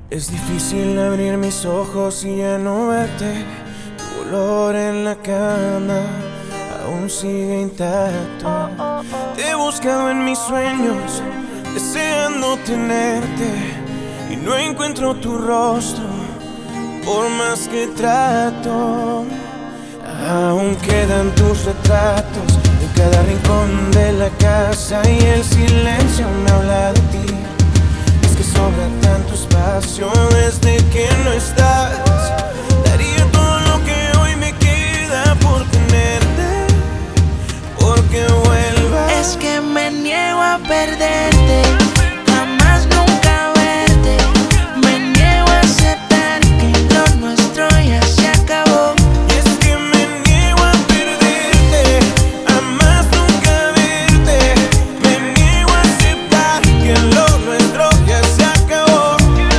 Es difícil abrir mis ojos y ya no verte. Tu olor en la cama aún sigue intacto. Te he buscado en mis sueños, deseando tenerte, y no encuentro tu rostro, por más que trato. Aún quedan tus retratos en cada rincón de la casa, y el silencio me habla de ti. Es que sobra tanto espacio desde que no estás. Daría todo lo que hoy me queda por tenerte, porque vuelvas. Es que me niego a perderte, jamás nunca verte. Me niego a aceptar que lo nuestro ya se acabó. Y es que me niego a perderte, jamás nunca verte. Me niego a aceptar que lo nuestro ya se acabó.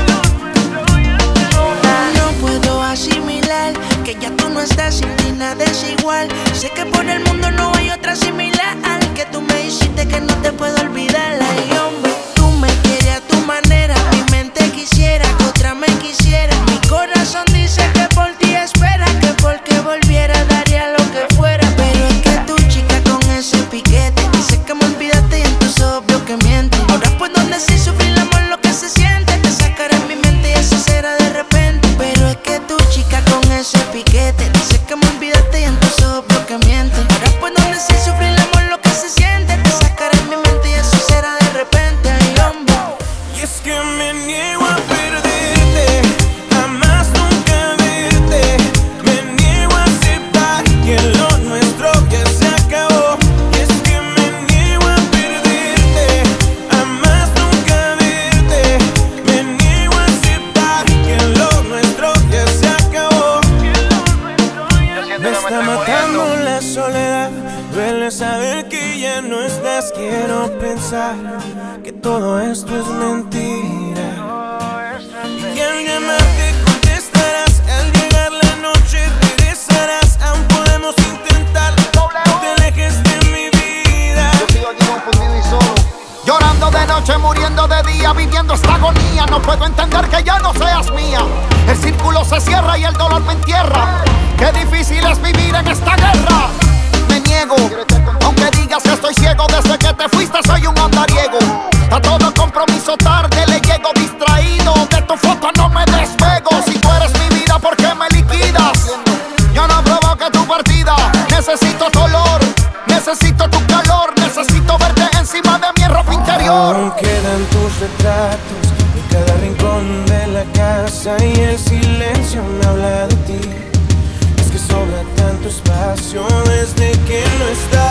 No puedo asimilar que ya tú no estás, sin ti nada es igual. Sé que por el mundo no hay otra similar, que tú me hiciste que no te puedo olvidar. Ay, hombre, tú me quieres a tu manera, mi mente quisiera que otra me quisiera. Mi corazón dice que por ti espera, que porque volviera daría lo que fuera. Pero es que tu chica con ese piquete dice que me olvidaste y en tus ojos veo que miente. Ahora puedo decir sufrir el amor lo que se siente, te sacaré en mi mente y eso será de repente. Pero es que tu chica con ese piquete dice que me olvidaste y en tus ojos veo que miente. Ahora puedo decir sufrir el amor lo que se siente, te sacaré en mi mente y eso será de repente. Ay, hombre. Y es que me niego a perderte, jamás nunca verte. Me niego a aceptar que lo nuestro ya se acabó. Y es que me niego a perderte, jamás nunca verte. Me niego a aceptar que lo nuestro ya se acabó. Me está matando la soledad, duele saber que ya no estás. Quiero pensar que todo esto es mentira, y que al llamarte contestarás. Al llegar la noche regresarás. Aún podemos intentar, no te alejes de mi vida. Yo sigo aquí confundido y solo, llorando de noche, muriendo de día, viviendo esta agonía. No puedo entender que ya no seas mía. El círculo se cierra y el dolor me entierra. Qué difícil es vivir en esta guerra. Me niego, aunque digas que estoy ciego. Desde que te fuiste soy un andariego. A todo compromiso tarde le llego, distraído. De tu foto no me despego. Si tú eres mi vida, ¿por qué me liquidas? Yo no provoqué tu partida. Necesito tu olor, necesito tu calor. Necesito verte encima de mi ropa interior. Aún quedan tus retratos en cada rincón de la casa, y el silencio me habla de ti. Es que sobra tanto espacio desde que no estás.